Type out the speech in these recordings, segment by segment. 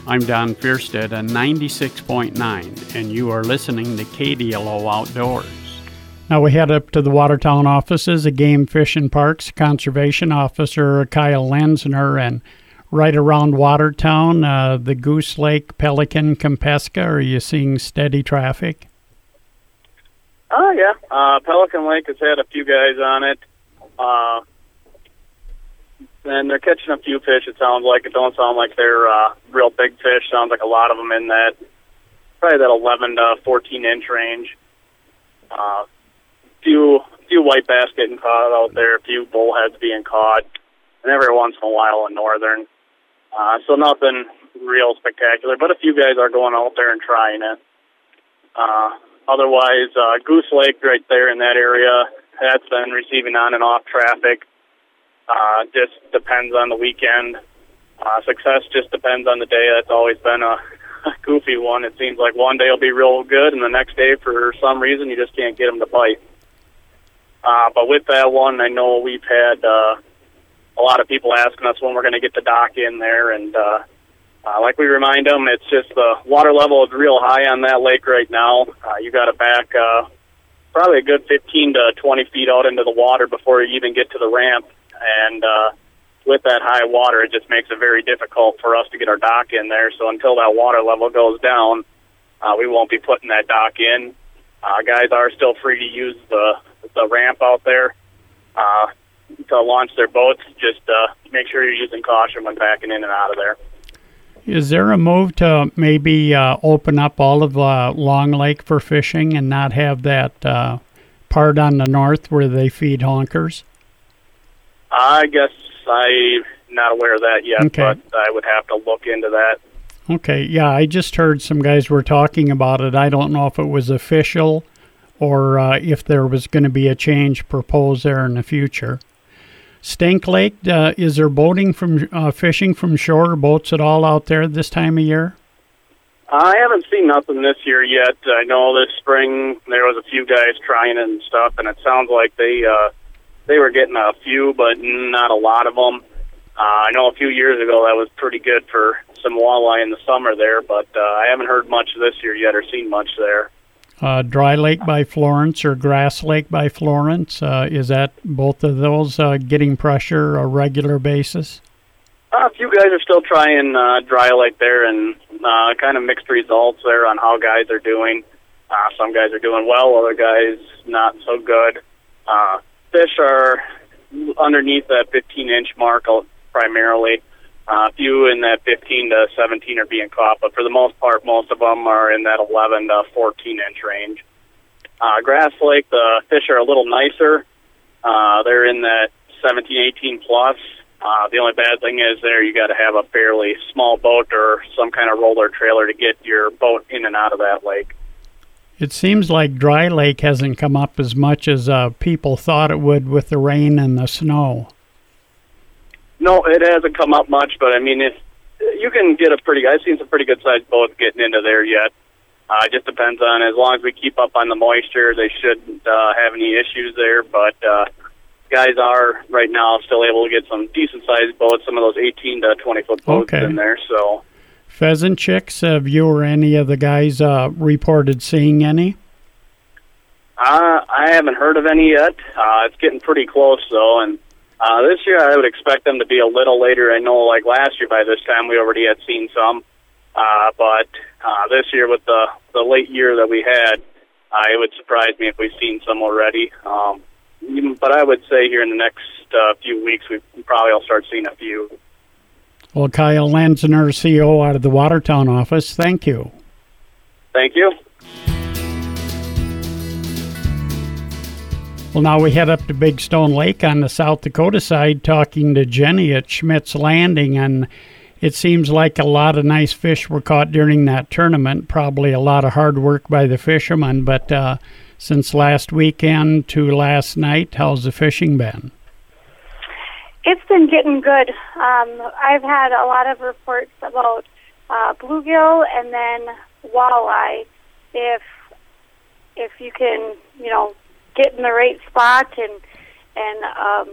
I'm Don Fierstead on 96.9, and you are listening to KDLO Outdoors. Now we head up to the Watertown offices of Game Fish and Parks Conservation Officer Kyle Lenzner, and right around Watertown, the Goose Lake, Pelican, Kempeska, are you seeing steady traffic? Yeah. Pelican Lake has had a few guys on it. And they're catching a few fish, it sounds like. It don't sound like they're real big fish. Sounds like a lot of them in that, probably that 11 to 14-inch range. Few white bass getting caught out there, a few bullheads being caught, and every once in a while a northern. So nothing real spectacular, but a few guys are going out there and trying it. Otherwise, Goose Lake right there in that area, that's been receiving on and off traffic. Just depends on the weekend. Success just depends on the day. That's always been a goofy one. It seems like one day will be real good, and the next day, for some reason, you just can't get them to bite. But with that one, I know we've had a lot of people asking us when we're going to get the dock in there, and like we remind them, it's just the water level is real high on that lake right now. You got to back probably a good 15 to 20 feet out into the water before you even get to the ramp, and with that high water, it just makes it very difficult for us to get our dock in there. So until that water level goes down, we won't be putting that dock in. Guys are still free to use the ramp out there to launch their boats. Just make sure you're using caution when backing in and out of there. Is there a move to maybe open up all of Long Lake for fishing and not have that part on the north where they feed honkers? I guess I'm not aware of that yet, okay. But I would have to look into that. Okay, yeah, I just heard some guys were talking about it. I don't know if it was official or if there was going to be a change proposed there in the future. Stank Lake, is there boating from fishing from shore, boats at all out there this time of year? I haven't seen nothing this year yet. I know this spring there was a few guys trying it and stuff, and it sounds like they were getting a few, but not a lot of them. I know a few years ago that was pretty good for some walleye in the summer there, but I haven't heard much this year yet or seen much there. Dry Lake by Florence or Grass Lake by Florence, is that both of those getting pressure on a regular basis? A few guys are still trying Dry Lake there, and kind of mixed results there on how guys are doing. Some guys are doing well, other guys not so good. Fish are underneath that 15-inch mark primarily. A few in that 15 to 17 are being caught, but for the most part, most of them are in that 11 to 14-inch range. Grass Lake, the fish are a little nicer. They're in that 17, 18 plus. The only bad thing is there you got to have a fairly small boat or some kind of roller trailer to get your boat in and out of that lake. It seems like Dry Lake hasn't come up as much as people thought it would with the rain and the snow. No, it hasn't come up much, but I mean, if you can get I've seen some pretty good-sized boats getting into there yet. It just depends on, as long as we keep up on the moisture, they shouldn't have any issues there, but guys are right now still able to get some decent-sized boats, some of those 18 to 20-foot boats in there, so. Pheasant chicks, have you or any of the guys reported seeing any? I haven't heard of any yet. It's getting pretty close, though, and this year I would expect them to be a little later. I know, like last year by this time we already had seen some, but this year with the late year that we had, it would surprise me if we've seen some already. But I would say here in the next few weeks we probably will start seeing a few. Well, Kyle Lenzner, CO out of the Watertown office, thank you. Thank you. Well, now we head up to Big Stone Lake on the South Dakota side talking to Jenny at Schmidt's Landing, and it seems like a lot of nice fish were caught during that tournament, probably a lot of hard work by the fishermen, but since last weekend to last night, how's the fishing been? It's been getting good. I've had a lot of reports about bluegill and then walleye. If you can, get in the right spot and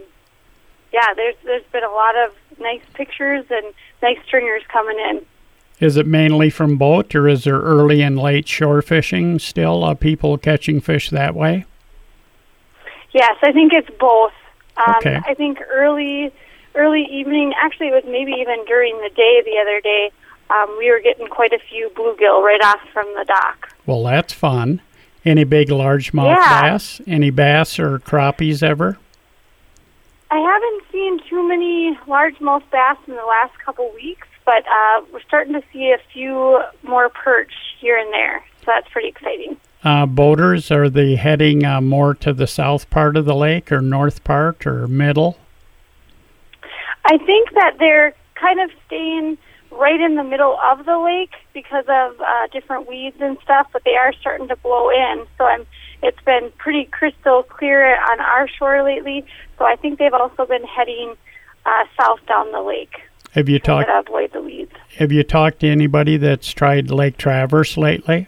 there's been a lot of nice pictures and nice stringers coming in. Is it mainly from boat, or is there early and late shore fishing still? People catching fish that way? Yes, I think it's both. Okay. I think early evening, actually it was maybe even during the day the other day, we were getting quite a few bluegill right off from the dock. Well, that's fun. Any big largemouth bass? Any bass or crappies ever? I haven't seen too many largemouth bass in the last couple weeks, but we're starting to see a few more perch here and there, so that's pretty exciting. Boaters, are they heading more to the south part of the lake or north part or middle? I think that they're kind of staying right in the middle of the lake because of different weeds and stuff, but they are starting to blow in. So it's been pretty crystal clear on our shore lately, so I think they've also been heading south down the lake. Have you talked to avoid the weeds? Have you talked to anybody that's tried Lake Traverse lately?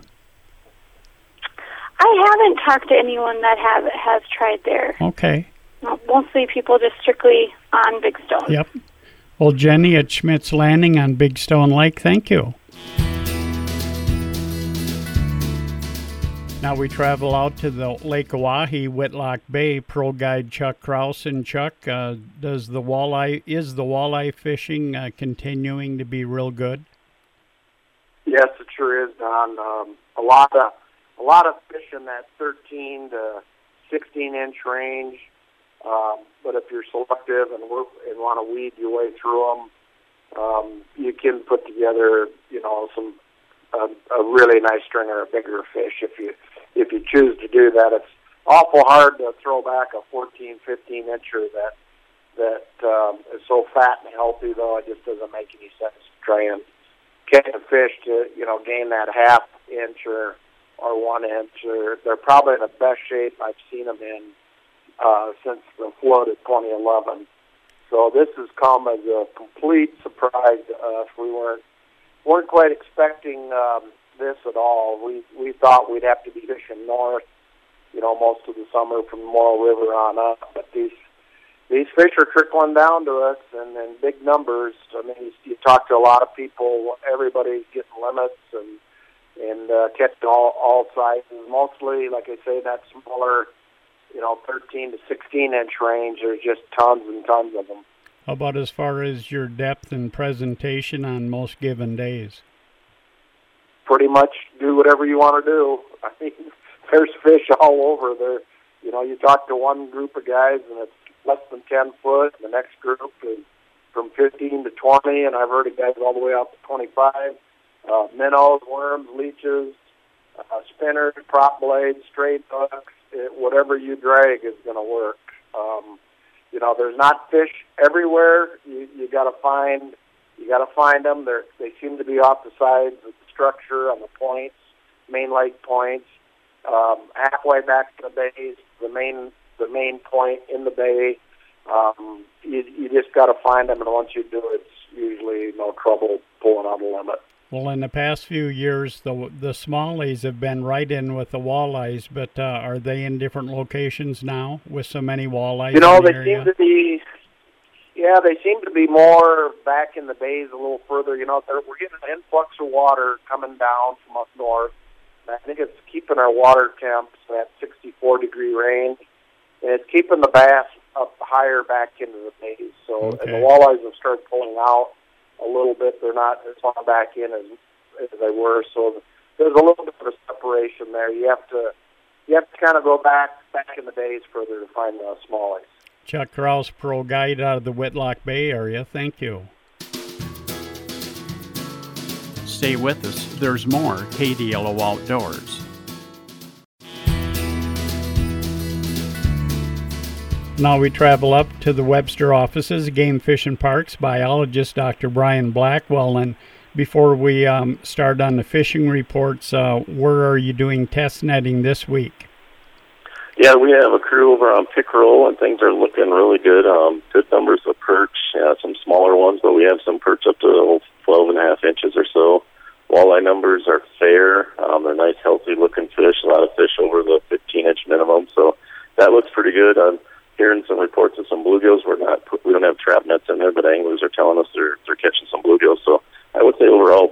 I haven't talked to anyone that has tried there. Okay. Mostly people just strictly on Big Stone. Yep. Well, Jenny at Schmidt's Landing on Big Stone Lake, thank you. Now we travel out to the Lake Oahe, Whitlock Bay. Pro guide Chuck Kraus. And Chuck, is the walleye fishing continuing to be real good? Yes, it sure is, Don. A lot of fish in that 13 to 16 inch range. But if you're selective and want to weed your way through them, you can put together, a really nice stringer of bigger fish if you choose to do that. It's awful hard to throw back a 14, 15 incher that is so fat and healthy, though it just doesn't make any sense to try and catch a fish to gain that half inch or 1 inch. They're probably in the best shape I've seen them in since the flood of 2011. So this has come as a complete surprise to us. We weren't quite expecting this at all. We thought we'd have to be fishing north, most of the summer from the Morrow River on up. But these fish are trickling down to us and in big numbers. I mean, you talk to a lot of people, everybody's getting limits and catching all sizes. Mostly, like I say, that smaller, 13 to 16 inch range. There's just tons and tons of them. How about as far as your depth and presentation on most given days? Pretty much do whatever you want to do. I mean, there's fish all over there. You talk to one group of guys and it's less than 10 foot. The next group is from 15 to 20, and I've heard of guys all the way up to 25. Minnows, worms, leeches, spinners, prop blades, straight hooks. Whatever you drag is going to work. There's not fish everywhere. You got to find them. They seem to be off the sides of the structure on the points, main lake points, halfway back to the bays, the main point in the bay. You just got to find them, and once you do, it's usually no trouble pulling out a limit. Well, in the past few years, the smallies have been right in with the walleyes, but are they in different locations now with so many walleyes? They seem to be more back in the bays a little further. We're getting an influx of water coming down from up north. And I think it's keeping our water temps at 64-degree range, and it's keeping the bass up higher back into the bays. So, okay. And the walleyes have started pulling out a little bit. They're not as far back in as they were. So there's a little bit of a separation there. You have to kind of go back in the bays further to find the smallies. Chuck Kraus, pro guide out of the Whitlock Bay area. Thank you. Stay with us. There's more KDLO Outdoors. Now we travel up to the Webster offices, Game Fish and Parks, biologist Dr. Brian Blackwell. And before we start on the fishing reports, where are you doing test netting this week? Yeah, we have a crew over on Pickerel, and things are looking really good. Good numbers of perch, some smaller ones, but we have some perch up to 12.5 inches or so. Walleye numbers are fair. They're nice, healthy-looking fish. A lot of fish over the 15-inch minimum, so that looks pretty good. I'm hearing some reports of some bluegills. We don't have trap nets in there, but anglers are telling us they're catching some bluegills. So I would say overall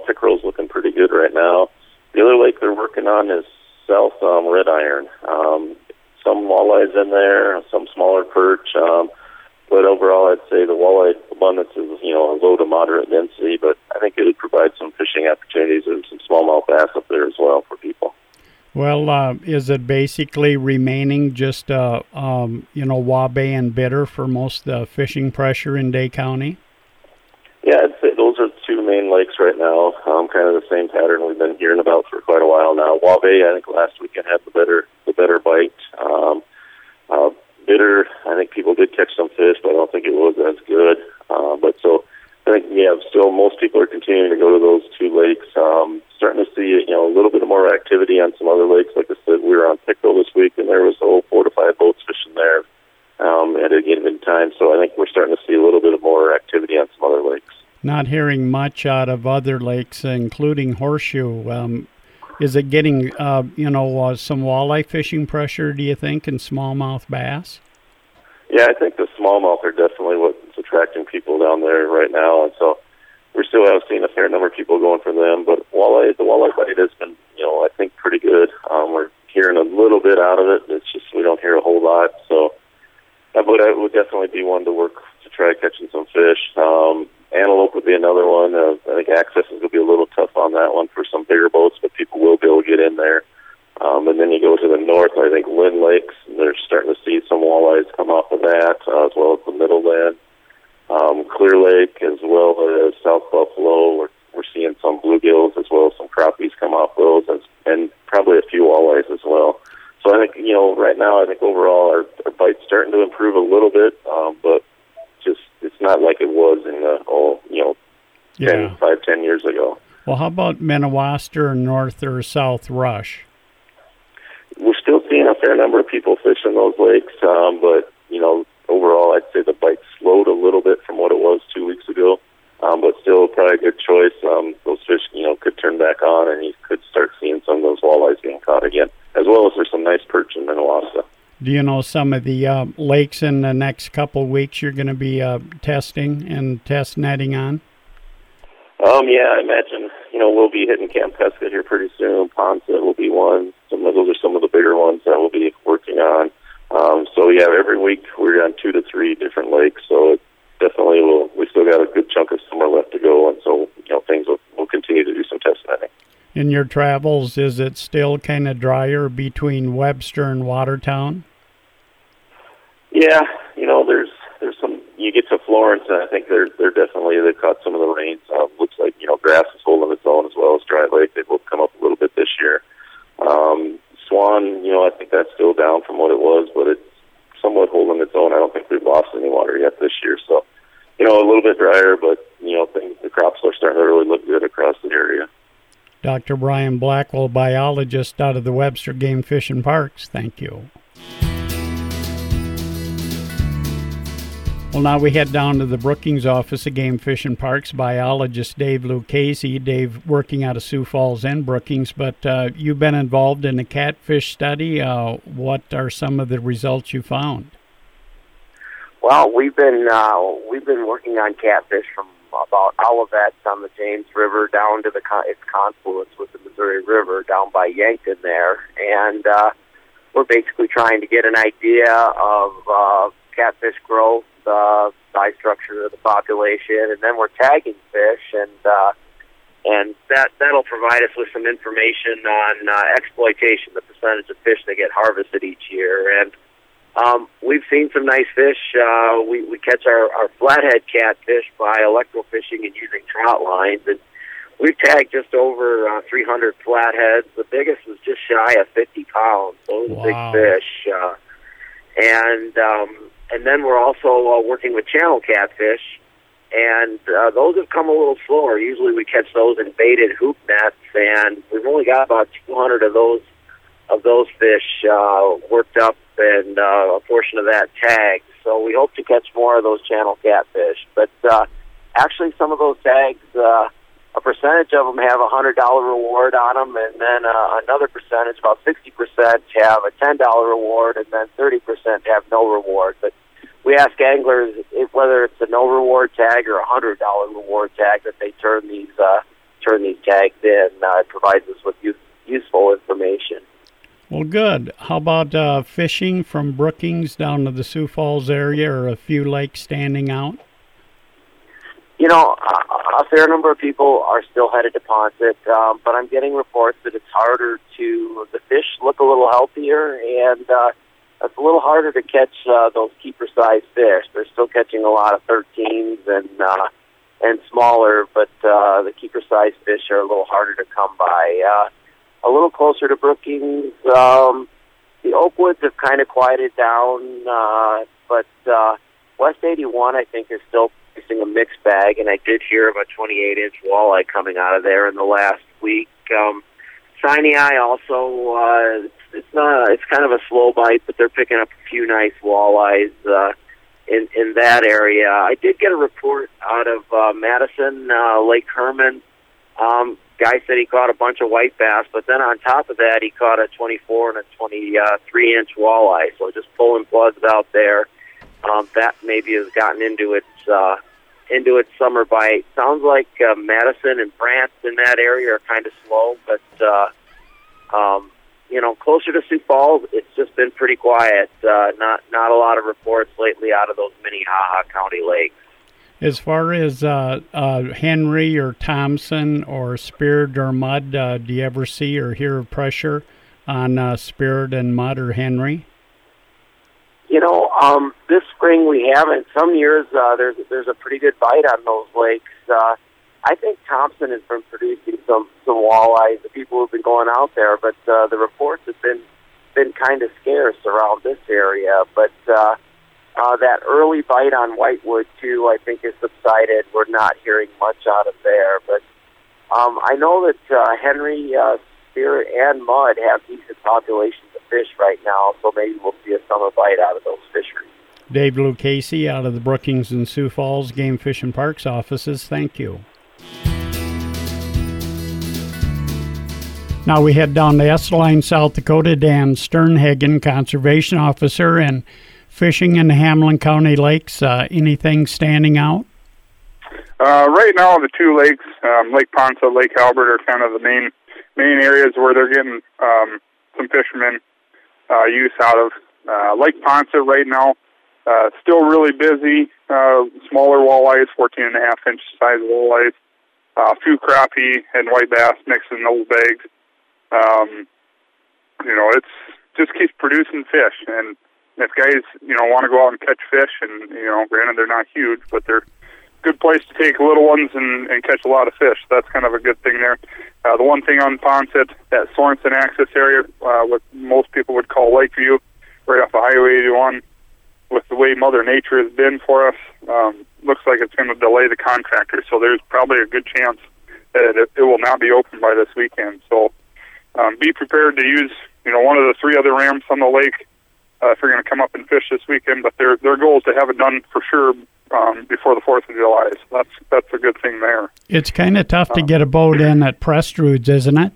pickerel's looking pretty good right now. The other lake they're working on is South Red Iron. Some walleyes in there, some smaller perch. But overall, I'd say the walleye abundance is, a low to moderate density, but I think it would provide some fishing opportunities and some smallmouth bass up there as well for people. Well, is it basically remaining just, Waubay and Bitter for most of the fishing pressure in Day County? Yeah, I'd say those are the two main lakes right now. Kind of the same pattern we've been hearing about for quite a while now. Waubay, I think last weekend had the better bite. Bitter, I think people did catch some fish, but I don't think it was as good. But so I think, still most people are continuing to go to those two lakes. Starting to see, a little bit more activity on some other lakes. Like I said, we were on Pickerel this week, and there was 4 to 5 boats fishing there at a given time. So I think we're starting to see a little bit of more activity on some other lakes. Not hearing much out of other lakes, including Horseshoe. Is it getting, some walleye fishing pressure, do you think, and smallmouth bass? Yeah, I think the smallmouth are definitely what's attracting people down there right now, and so we still have seen a fair number of people going for them. But the walleye bite has been, I think pretty good. We're hearing a little bit out of it. It's just we don't hear a whole lot. So, but it would definitely be one to work to try catching some fish. Antelope would be another one. I think access is going to be a little tough on that one for some bigger boats, but people will be able to get in there. And then you go to the north, I think Lynn Lakes, they're starting to see some walleyes come off of that, as well as the Middleland. Clear Lake, as well as South Buffalo, we're seeing some bluegills as well as some crappies come off those, and probably a few walleyes as well. So I think, right now, I think overall our bite's starting to improve a little bit, but just it's not like it was in the 10 years ago. Well, how about Minnewaster, North or South Rush? We're still seeing a fair number of people fishing those lakes, but overall I'd say the bite slowed a little bit from what it was 2 weeks ago, but still probably a good choice. Those fish could turn back on, and you could start seeing some of those walleyes getting caught again, as well as there's some nice perch in Minnewaska. Do you know some of the lakes in the next couple of weeks you're going to be testing and test netting on? Yeah, I imagine, we'll be hitting Camp Pesca here pretty soon. Ponce will be one. Those are some of the bigger ones that we'll be working on. Every week we're on 2 to 3 different lakes, so it definitely we still got a good chunk of summer left to go, and so, things will continue to do some test netting. In your travels, is it still kind of drier between Webster and Watertown? Yeah, there's some. You get to Florence, and I think they've caught some of the rains. Looks like grass is holding its own as well as Dry Lake. They will come up a little bit this year. Swan, I think that's still down from what it was, but it's somewhat holding its own. I don't think we've lost any water yet this year, so a little bit drier, but the crops are starting to really look good across the area. Dr. Brian Blackwell, biologist out of the Webster Game Fish and Parks. Thank you. Well, now we head down to the Brookings office of Game Fish and Parks, biologist Dave Lucchese. Dave working out of Sioux Falls and Brookings, but you've been involved in a catfish study. What are some of the results you found? Well, we've been working on catfish from about Olivet on the James River down to its confluence with the Missouri River down by Yankton there, and we're basically trying to get an idea of catfish growth, size structure of the population, and then we're tagging fish, and that'll provide us with some information on exploitation, the percentage of fish that get harvested each year. And we've seen some nice fish. We catch our flathead catfish by electrofishing and using trout lines, and we've tagged just over 300 flatheads. The biggest was just shy of 50 pounds. Those are big fish. And then we're also working with channel catfish, and those have come a little slower. Usually we catch those in baited hoop nets, and we've only got about 200 of those fish worked up, and a portion of that tagged. So we hope to catch more of those channel catfish. But actually, some of those tags, a percentage of them have a $100 reward on them, and then another percentage, about 60%, have a $10 reward, and then 30% have no reward. But we ask anglers whether it's a no reward tag or a $100 reward tag that they turn these turn these tags in. It provides us with useful information. Well, good. How about fishing from Brookings down to the Sioux Falls area, or a few lakes standing out? You know, a fair number of people are still headed to Poncet, but I'm getting reports that it's harder the fish look a little healthier, and it's a little harder to catch those keeper-sized fish. They're still catching a lot of 13s and smaller, but the keeper-sized fish are a little harder to come by. A little closer to Brookings, the Oakwoods have kind of quieted down, but West 81, I think, is still facing a mixed bag, and I did hear of a 28-inch walleye coming out of there in the last week. Sinai also, it's kind of a slow bite, but they're picking up a few nice walleyes in that area. I did get a report out of Madison, Lake Herman. Guy said he caught a bunch of white bass, but then on top of that, he caught a 24 and a 23-inch walleye. So just pulling plugs out there. That maybe has gotten into its summer bite. Sounds like Madison and Brant in that area are kind of slow, but closer to Sioux Falls, it's just been pretty quiet. Not a lot of reports lately out of those Minnehaha County lakes. As far as Henry or Thompson or Spirit or Mud, do you ever see or hear of pressure on Spirit and Mud or Henry? This spring we haven't. Some years there's a pretty good bite on those lakes. I think Thompson has been producing some walleyes, the people who've been going out there, but the reports have been kind of scarce around this area. But that early bite on Whitewood, too, I think has subsided. We're not hearing much out of there. But I know that Henry, Spirit, and Mud have decent populations of fish right now, so maybe we'll see a summer bite out of those fisheries. Dave Lucchese out of the Brookings and Sioux Falls Game Fish and Parks offices, thank you. Now we head down to Esaline, South Dakota. Dan Sternhagen, Conservation Officer, and fishing in the Hamlin County lakes. Anything standing out? Right now, the two lakes, Lake Ponce, Lake Albert, are kind of the main areas where they're getting some fishermen use out of. Lake Ponce right now, still really busy. Smaller walleyes, 14.5-inch size walleyes, a few crappie and white bass mixed in those bags. It's just keeps producing fish, and if guys, want to go out and catch fish, and, granted they're not huge, but they're a good place to take little ones and catch a lot of fish. That's kind of a good thing there. The one thing on Poncet, that Sorensen access area, what most people would call Lakeview, right off of Highway 81, with the way Mother Nature has been for us, looks like it's going to delay the contractor, so there's probably a good chance that it will not be open by this weekend. So be prepared to use, one of the three other ramps on the lake if you're going to come up and fish this weekend, but their goal is to have it done for sure before the 4th of July, so that's a good thing there. It's kind of tough to get a boat in at Prestrud's, isn't it?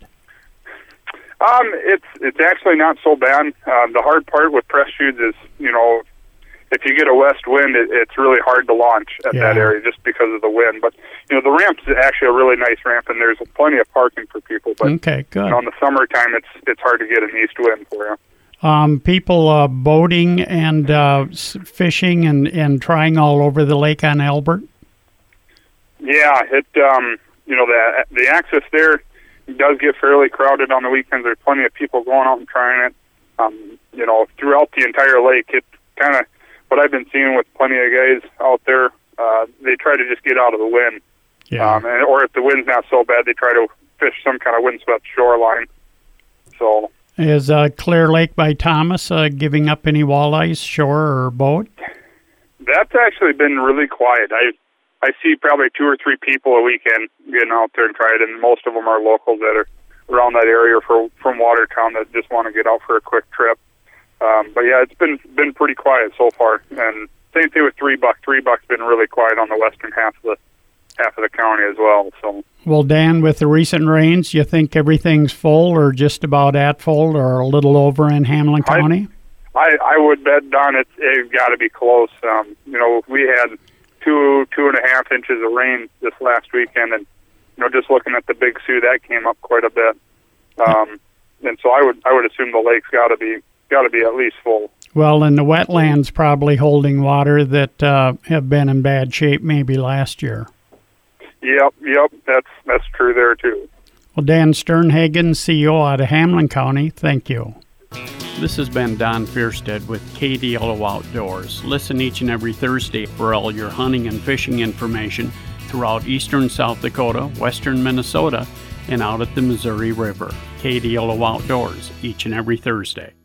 It's actually not so bad. The hard part with Prestrud's is, if you get a west wind, it's really hard to launch at that area just because of the wind. But, the ramp is actually a really nice ramp, and there's plenty of parking for people. But, okay, good. In the summertime, it's hard to get an east wind for you. People boating and fishing and trying all over the lake on Albert? Yeah, the access there does get fairly crowded on the weekends. There's plenty of people going out and trying it. Throughout the entire lake, it's kind of what I've been seeing with plenty of guys out there. They try to just get out of the wind. Yeah. Or if the wind's not so bad, they try to fish some kind of windswept shoreline. So... Is Clear Lake by Thomas giving up any walleyes, shore or boat? That's actually been really quiet. I see probably 2 or 3 people a weekend getting out there and try it, and most of them are locals that are around that area from Watertown that just want to get out for a quick trip. But yeah, it's been pretty quiet so far. And same thing with Three Buck. Three Buck's been really quiet on the western half of the county as well. So. Well, Dan, with the recent rains, you think everything's full or just about at full or a little over in Hamlin County? I would bet, Don, it's got to be close. We had 2.5 inches of rain this last weekend, and just looking at the Big Sioux, that came up quite a bit. And so I would assume the lake's got to be at least full. Well, and the wetlands probably holding water that have been in bad shape maybe last year. Yep, that's true there too. Well, Dan Sternhagen, CEO out of Hamlin County, thank you. This has been Don Fierstead with KDLO Outdoors. Listen each and every Thursday for all your hunting and fishing information throughout eastern South Dakota, western Minnesota, and out at the Missouri River. KDLO Outdoors each and every Thursday.